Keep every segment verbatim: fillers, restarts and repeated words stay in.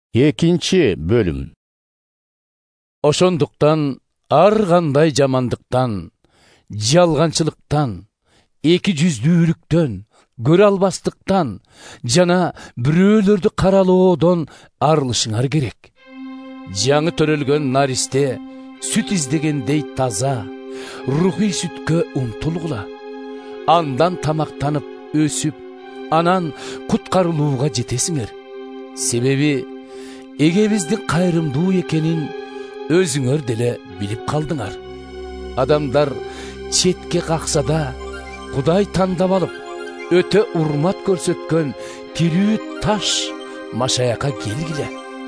Экинчи бөлүм. Ошондуктан ар кандай жамандыктан, жалганчылыктан, эки жүздүүлүктөн, көрө албастыктан жана бирөөлөрдү каралоодон арылышыңар керек. Жаңы төрөлгөн наристе сүт издегендей таза, рухий сүткө умтулгула. Андан тамактанып, өсүп, анан куткарылууга жетесиңер. Себеби эгебиздин кайрымдуу экенин өзүңөр деле билип калдыңар. Адамдар четке какса да Кудай тандап алып, өтө урмат көрсөткөн тирүү таш Машаякка келгиле.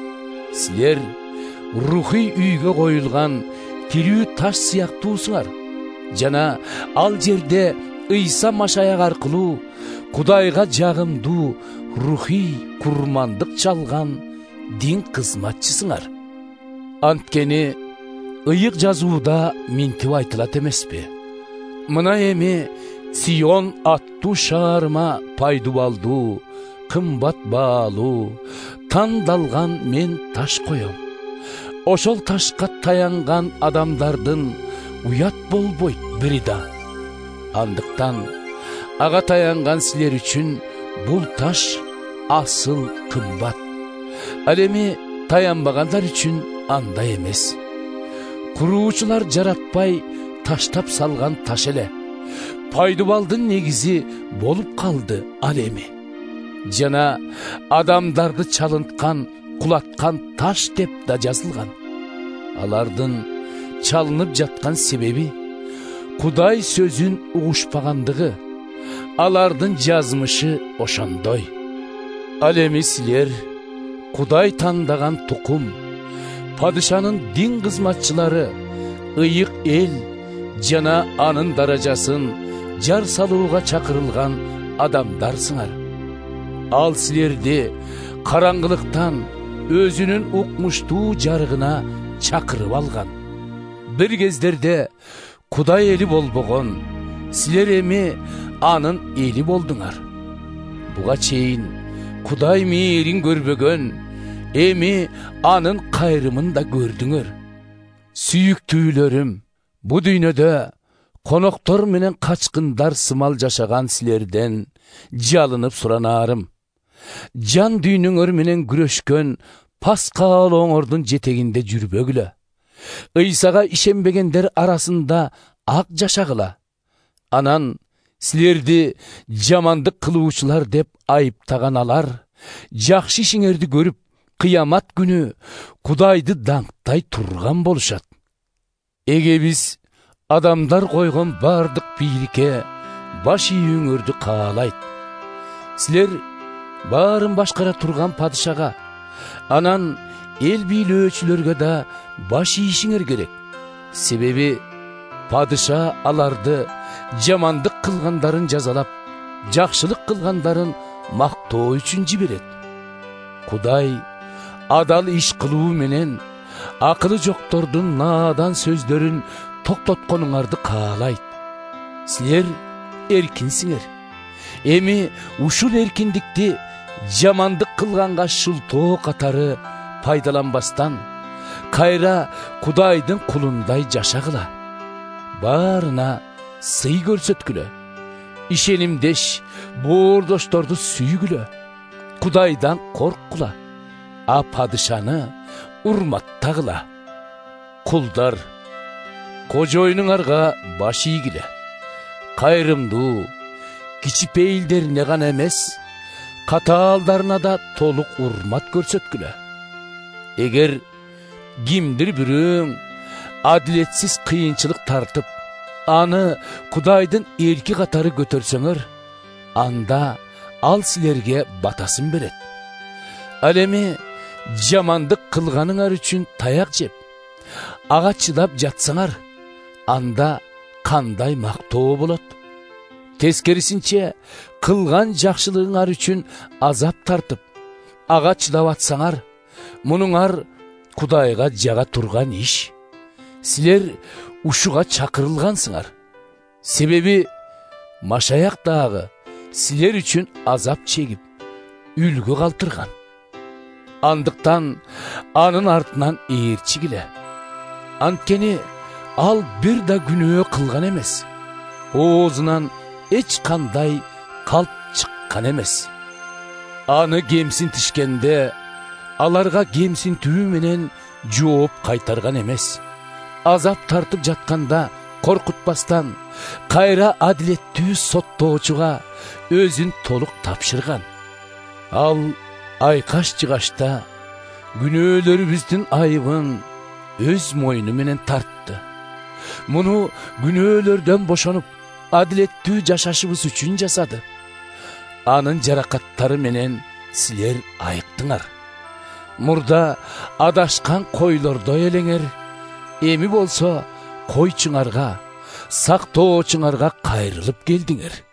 Силер рухий үйгө коюлган тирүү таш сыяктуусуңар жана ал жерде Ыйса Машаяк аркылуу Кудайга жагымдуу рухий курмандык чалган дин кызматчысыңар. Анткени ыйык жазууда минтип айтылат эмеспи? Мына эми Сион аттуу шаарыма пайдубалдуу, кымбат баалуу, тандалган мен таш коем. Ошол ташка таянган адамдардын уят болбойт бири да. Андыктан ага таянган силер үчүн бул таш асыл кымбат. Ал эми таянбагандар үчүн андай эмес. Куруучулар жаратпай таштап салган таш эле. Пайдубалдын негизи болуп калды ал эми. Жана адамдарды чалынткан, кулаткан таш деп да жазылган. Алардын чалынып жаткан себеби Кудай сөзүн угушпагандыгы. Алардын жазмышы ошондой. Ал эми силер Кудай тандаган тукум, падышанын дин кызматчылары, ыйык эл жана анын даражасын жар салууга чакырылган адамдарсыңар. Ал силерди караңгылыктан өзүнүн укмуштуу жарыгына чакырып алган. Бир кездерде Кудай эли болбогон, силер эми анын эли болдуңар. Буга чейин Кудай мээрин көрбөгөн, эми анын кайрымын да көрдүңөр. Сүйүктүүлөрүм, бу дүйнөдө коноктор менен качкындар сымал жашаган силерден жалынып суранаарым. Жан дүйнөңөр менен күрөшкөн паскалооңордун жетегинде жүрбөгүлө. Ыйсага ишенбегендер арасында ак жашагыла. Анан силерди жамандык кылуучулар деп айыптаган алар жакшы ишиңерди көрүп, кыямат күнү Кудайды даңктай турган болушат. Эгебиз адамдар койгон бардык бийликке баш ийүүңөрдү каалайт. Силер баарын башкара турган падышага, анан эл бийлөөчүлөргө да баш ийишиңер керек. Себеби падыша аларды жамандык кылгандарын жазалап, жакшылык кылгандарын мактоо үчүн жиберет. Кудай адал иш кылуу менен акылы жоктордун наадан сөздөрүн токтотконуңарды каалайт. Силер эркинсиңер. Эми ушул эркиндикти жамандык кылганга шылтоо катары пайдаланбастан, кайра Кудайдын кулундай жашагыла. Баарына сый көрсөткүлө. Ишенимдеш боордошторду сүйгүлө. Кудайдан корккула. А падышаны урматтагыла. Кулдар, кожоюнуңарга баш ийгиле. Кайрымдуу, кичипейилдерине гана эмес, катаалдарына да толук урмат көрсөткүлө. Эгер кимдир бирөөң адилетсиз кыйынчылык тартып, аны Кудайдын эрки катары көтөрсөңөр, анда ал силерге батасын берет. Ал эми жамандык кылганыңар үчүн таяк жеп, ага чыдап жатсаңар, анда кандай мактоо болот? Тескерисинче, кылган жакшылыгыңар үчүн азап тартып, ага чыдап атсаңар, мунуңар Кудайга жага турган иш. Силер ушуга чакырылгансыңар. Себеби Машаяк дагы силер үчүн азап чегип, үлгү калтырган. Андыктан анын артынан ээрчигиле. Анткени ал бир да күнөө кылган эмес. Оозунан эч кандай калп чыккан эмес. Аны кемсинтишкенде аларга кемсинтүү менен жооп кайтарган эмес. Азап тартып жатканда коркутпастан кайра адилеттүү соттоочуга өзүн толук тапшырган. Ал айкаш-жыгашта күнөөлөрүбүздүн айыбын өз мойну менен тартты. Муну күнөөлөрдөн бошонуп, адилеттүү жашашыбыз үчүн жасады. Анын жаракаттары менен силер айыктыңар. Мурда адашкан койлордой элеңер, эми болсо койчуңарга, сактоочуңарга кайрылып келдиңер.